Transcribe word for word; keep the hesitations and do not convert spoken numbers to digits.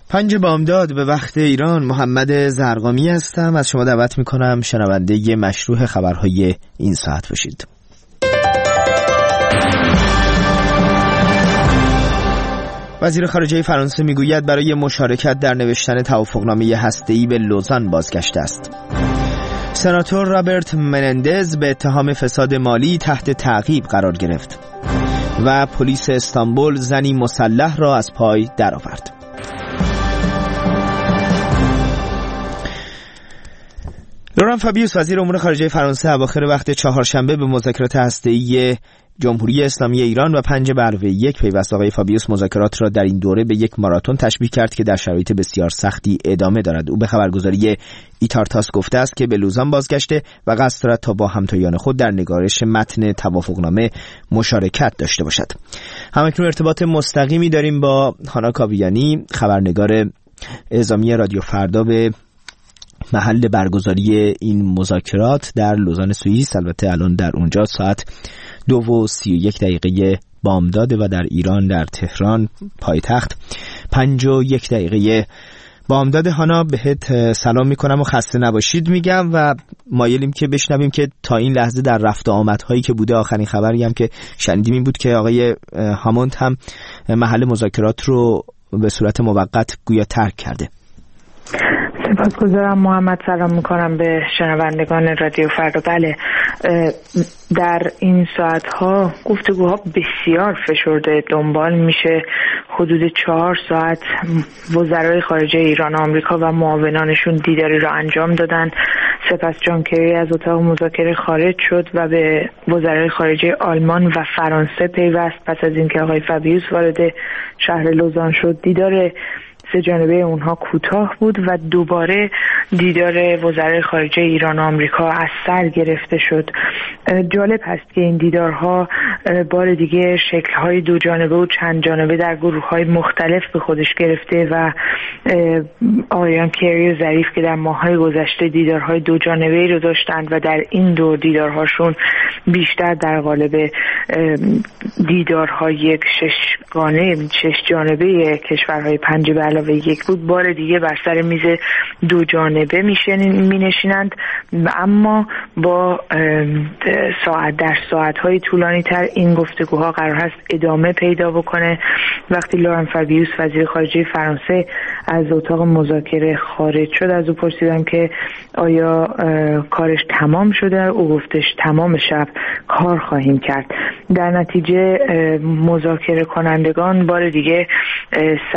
پنج بامداد به وقت ایران. محمد زرقامی هستم. از شما دعوت میکنم شنونده مشروع خبرهای این ساعت باشید. وزیر خارجه فرانسه میگوید برای مشارکت در نوشتن توافقنامه هسته‌ای به لوزان بازگشته است. سناتور رابرت منندز به اتهام فساد مالی تحت تعقیب قرار گرفت و پلیس استانبول زنی مسلح را از پای درآورد. لوران فابیوس وزیر امور خارجه فرانسه اواخر وقت چهارشنبه به مذاکرات هسته‌ای جمهوری اسلامی ایران و پنج به یک پیوست. آقای فابیوس مذاکرات را در این دوره به یک ماراتون تشبیه کرد که در شرایط بسیار سختی ادامه دارد. او به خبرگزاری ایتارتاس گفته است که به لوزان بازگشته و قصد دارد تا با همتایان خود در نگارش متن توافقنامه مشارکت داشته باشد. همکنون ارتباط مستقیمی داریم با هانا کاویانی، خبرنگار اعزامی رادیو فردا، به محل برگزاری این مذاکرات در لوزان سوئیس. البته الان در اونجا ساعت دو و سی و یک دقیقه بامداده و در ایران در تهران پایتخت پنج و یک دقیقه بامداد. هانا بهت سلام میکنم و خسته نباشید میگم و مایلیم که بشنویم که تا این لحظه در رفت و آمدهایی که بوده. آخرین خبری هم که شنیدیم این بود که آقای هاموند هم محل مذاکرات رو به صورت موقت گویا ترک کرده. سپاسگزارم محمد. سلام میکنم به شنوندگان رادیو فردا. بله، در این ساعتها گفتگوها بسیار فشرده دنبال میشه. حدود چهار ساعت وزرای خارجه ایران و آمریکا و معاونانشون دیداری را انجام دادن. سپس جان کری از اتاق مذاکره خارج شد و به وزرای خارجه آلمان و فرانسه پیوست. پس از اینکه آقای فابیوس وارد شهر لوزان شد، دیدار سه جانبه اونها کوتاه بود و دوباره دیدار وزرای خارجه ایران و آمریکا از سر گرفته شد. جالب هست که این دیدارها بار دیگه شکل‌های دو جانبه و چند جانبه در گروه‌های مختلف به خودش گرفته و آقایان کری و ظریف که در ماه‌های گذشته دیدارهای دو جانبه‌ای رو داشتند و در این دو دیدارهاشون بیشتر در قالب دیدارهای یک ششگانه شش جانبه کشورهای پنج به علاوه یک بود، بار دیگه بر سر میز دو جانبه می نشینند، اما با ساعت در ساعتهای طولانی تر این گفتگوها قرار هست ادامه پیدا بکنه. وقتی لوران فابیوس وزیر خارجه فرانسه از اتاق مذاکره خارج شد، از او پرسیدم که آیا کارش تمام شده. او گفتش تمام شب کار خواهیم کرد. در نتیجه مذاکره کنندگان بار دیگه